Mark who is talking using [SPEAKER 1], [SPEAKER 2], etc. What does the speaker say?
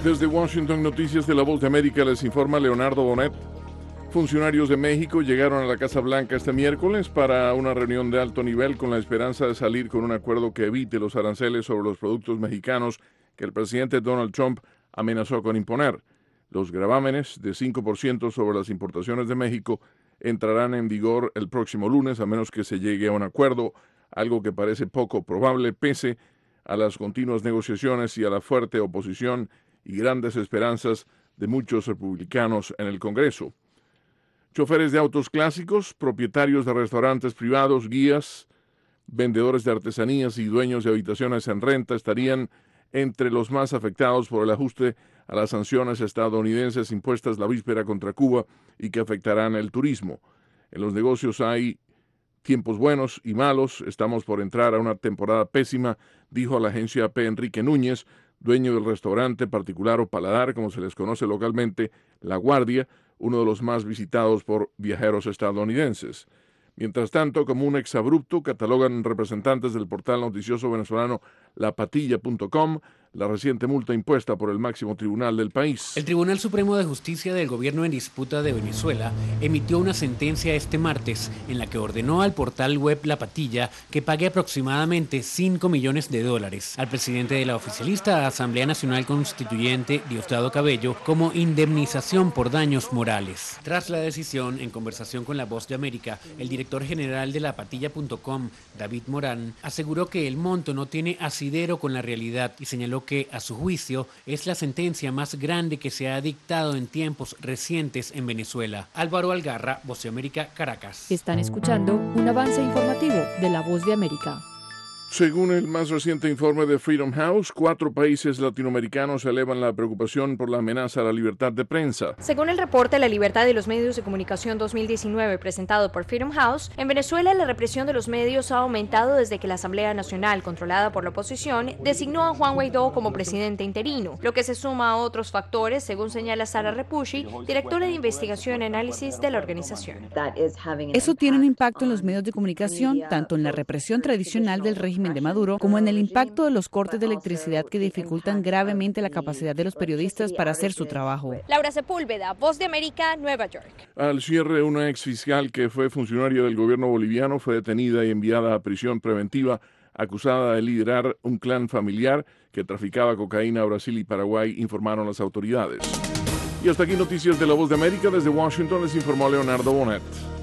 [SPEAKER 1] Desde Washington, Noticias de la Voz de América, les informa Leonardo Bonet. Funcionarios de México llegaron a la Casa Blanca este miércoles para una reunión de alto nivel con la esperanza de salir con un acuerdo que evite los aranceles sobre los productos mexicanos que el presidente Donald Trump amenazó con imponer. Los gravámenes de 5% sobre las importaciones de México entrarán en vigor el próximo lunes, a menos que se llegue a un acuerdo, algo que parece poco probable pese a las continuas negociaciones y a la fuerte oposición y grandes esperanzas de muchos republicanos en el Congreso. Choferes de autos clásicos, propietarios de restaurantes privados, guías, vendedores de artesanías y dueños de habitaciones en renta estarían entre los más afectados por el ajuste a las sanciones estadounidenses impuestas la víspera contra Cuba y que afectarán el turismo. En los negocios hay tiempos buenos y malos. Estamos por entrar a una temporada pésima, dijo a la agencia AP Enrique Núñez, dueño del restaurante particular o paladar, como se les conoce localmente, La Guardia, uno de los más visitados por viajeros estadounidenses. Mientras tanto, como un exabrupto, catalogan representantes del portal noticioso venezolano lapatilla.com la reciente multa impuesta por el máximo tribunal del país.
[SPEAKER 2] El Tribunal Supremo de Justicia del Gobierno en Disputa de Venezuela emitió una sentencia este martes en la que ordenó al portal web La Patilla que pague aproximadamente $5 millones al presidente de la oficialista Asamblea Nacional Constituyente, Diosdado Cabello, como indemnización por daños morales. Tras la decisión, en conversación con La Voz de América, el director general de lapatilla.com, David Morán, aseguró que el monto no tiene asidero con la realidad y señaló que, a su juicio, es la sentencia más grande que se ha dictado en tiempos recientes en Venezuela. Álvaro Algarra, Voz de América, Caracas.
[SPEAKER 3] Están escuchando un avance informativo de La Voz de América.
[SPEAKER 1] Según el más reciente informe de Freedom House, 4 países latinoamericanos elevan la preocupación por la amenaza a la libertad de prensa.
[SPEAKER 4] Según el reporte La libertad de los medios de comunicación 2019 presentado por Freedom House, en Venezuela la represión de los medios ha aumentado desde que la Asamblea Nacional, controlada por la oposición, designó a Juan Guaidó como presidente interino, lo que se suma a otros factores, según señala Sara Repucci, directora de investigación y análisis de la organización.
[SPEAKER 5] Eso tiene un impacto en los medios de comunicación, tanto en la represión tradicional del régimen de Maduro, como en el impacto de los cortes de electricidad que dificultan gravemente la capacidad de los periodistas para hacer su trabajo.
[SPEAKER 4] Laura Sepúlveda, Voz de América, Nueva York.
[SPEAKER 1] Al cierre, una exfiscal que fue funcionaria del gobierno boliviano fue detenida y enviada a prisión preventiva, acusada de liderar un clan familiar que traficaba cocaína a Brasil y Paraguay, informaron las autoridades. Y hasta aquí noticias de La Voz de América. Desde Washington les informó Leonardo Bonet.